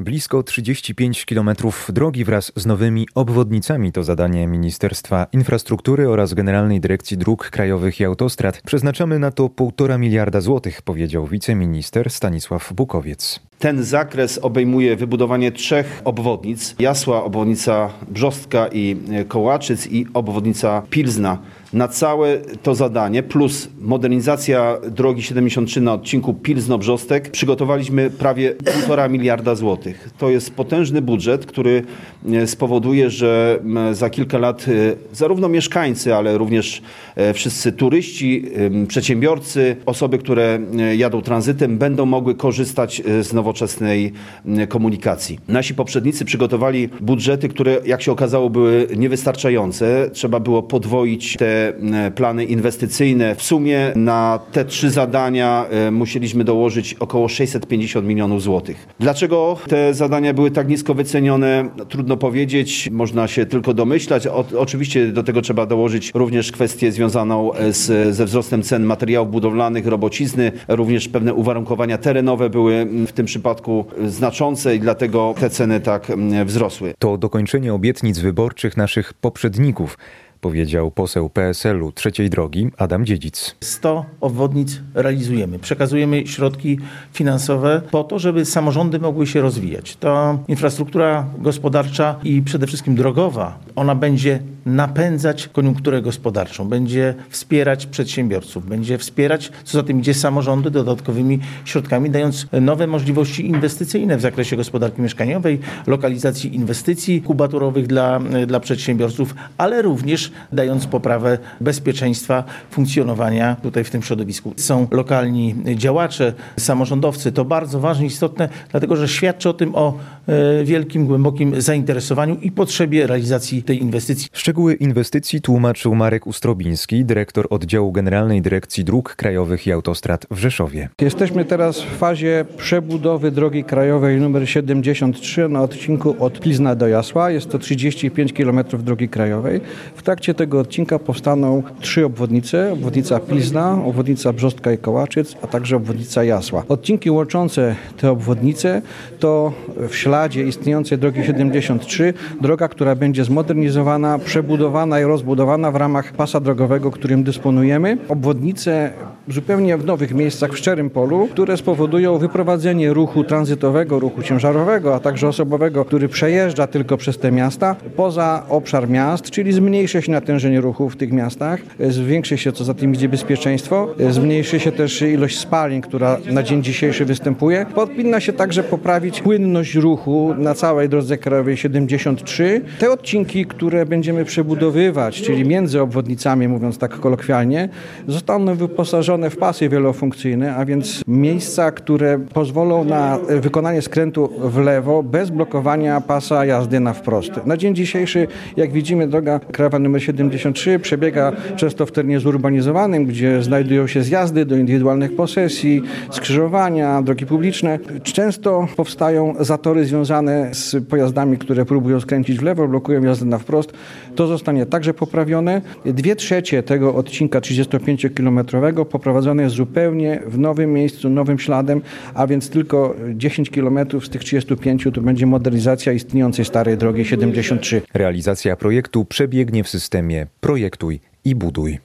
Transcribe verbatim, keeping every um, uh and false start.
Blisko trzydzieści pięć kilometrów drogi wraz z nowymi obwodnicami to zadanie Ministerstwa Infrastruktury oraz Generalnej Dyrekcji Dróg Krajowych i Autostrad. Przeznaczamy na to półtora miliarda złotych, powiedział wiceminister Stanisław Bukowiec. Ten zakres obejmuje wybudowanie trzech obwodnic. Jasła, obwodnica Brzostka i Kołaczyc i obwodnica Pilzna. Na całe to zadanie plus modernizacja drogi siedemdziesiąt trzy na odcinku Pilzno-Brzostek przygotowaliśmy prawie półtora miliarda złotych. To jest potężny budżet, który spowoduje, że za kilka lat zarówno mieszkańcy, ale również wszyscy turyści, przedsiębiorcy, osoby, które jadą tranzytem, będą mogły korzystać z nowoczesnej komunikacji. Nasi poprzednicy przygotowali budżety, które jak się okazało były niewystarczające. Trzeba było podwoić te plany inwestycyjne. W sumie na te trzy zadania musieliśmy dołożyć około sześćset pięćdziesiąt milionów złotych. Dlaczego te zadania były tak nisko wycenione? Trudno powiedzieć, można się tylko domyślać. O, oczywiście do tego trzeba dołożyć również kwestię związaną z, ze wzrostem cen materiałów budowlanych, robocizny. Również pewne uwarunkowania terenowe były w tym przypadku znaczące i dlatego te ceny tak wzrosły. To dokończenie obietnic wyborczych naszych poprzedników, powiedział poseł P S L u Trzeciej Drogi Adam Dziedzic. sto obwodnic realizujemy. Przekazujemy środki finansowe po to, żeby samorządy mogły się rozwijać. Ta infrastruktura gospodarcza i przede wszystkim drogowa, ona będzie napędzać koniunkturę gospodarczą, będzie wspierać przedsiębiorców, będzie wspierać, co za tym idzie, samorządy dodatkowymi środkami, dając nowe możliwości inwestycyjne w zakresie gospodarki mieszkaniowej, lokalizacji inwestycji inkubaturowych dla, dla przedsiębiorców, ale również dając poprawę bezpieczeństwa funkcjonowania tutaj w tym środowisku. Są lokalni działacze, samorządowcy. To bardzo ważne i istotne, dlatego że świadczy o tym o e, wielkim, głębokim zainteresowaniu i potrzebie realizacji tej inwestycji. Szczegóły inwestycji tłumaczył Marek Ustrobiński, dyrektor oddziału Generalnej Dyrekcji Dróg Krajowych i Autostrad w Rzeszowie. Jesteśmy teraz w fazie przebudowy drogi krajowej nr siedemdziesiąt trzy na odcinku od Pilzna do Jasła. Jest to trzydzieści pięć kilometrów drogi krajowej. W trakcie tego odcinka powstaną trzy obwodnice. Obwodnica Pilzna, obwodnica Brzostka i Kołaczyc, a także obwodnica Jasła. Odcinki łączące te obwodnice to w śladzie istniejącej drogi siedemdziesiąt trzy droga, która będzie zmodernizowana, przebudowana i rozbudowana w ramach pasa drogowego, którym dysponujemy. Obwodnice zupełnie w nowych miejscach w szczerym polu, które spowodują wyprowadzenie ruchu tranzytowego, ruchu ciężarowego, a także osobowego, który przejeżdża tylko przez te miasta, poza obszar miast, czyli zmniejszy się natężenie ruchu w tych miastach, zwiększy się, co za tym idzie, bezpieczeństwo, zmniejszy się też ilość spalin, która na dzień dzisiejszy występuje. Powinna się także poprawić płynność ruchu na całej drodze krajowej siedemdziesiąt trzy. Te odcinki, które będziemy przebudowywać, czyli między obwodnicami, mówiąc tak kolokwialnie, zostaną wyposażone w pasy wielofunkcyjne, a więc miejsca, które pozwolą na wykonanie skrętu w lewo bez blokowania pasa jazdy na wprost. Na dzień dzisiejszy, jak widzimy, droga krajowa nr siedemdziesiąt trzy przebiega często w terenie zurbanizowanym, gdzie znajdują się zjazdy do indywidualnych posesji, skrzyżowania, drogi publiczne. Często powstają zatory związane z pojazdami, które próbują skręcić w lewo, blokują jazdę na wprost. To zostanie także poprawione. Dwie trzecie tego odcinka trzydziestopięciokilometrowego poprowadzone jest zupełnie w nowym miejscu, nowym śladem, a więc tylko dziesięć kilometrów z tych trzydziestu pięciu to będzie modernizacja istniejącej starej drogi siedemdziesiąt trzy. Realizacja projektu przebiegnie w systemie Projektuj i Buduj.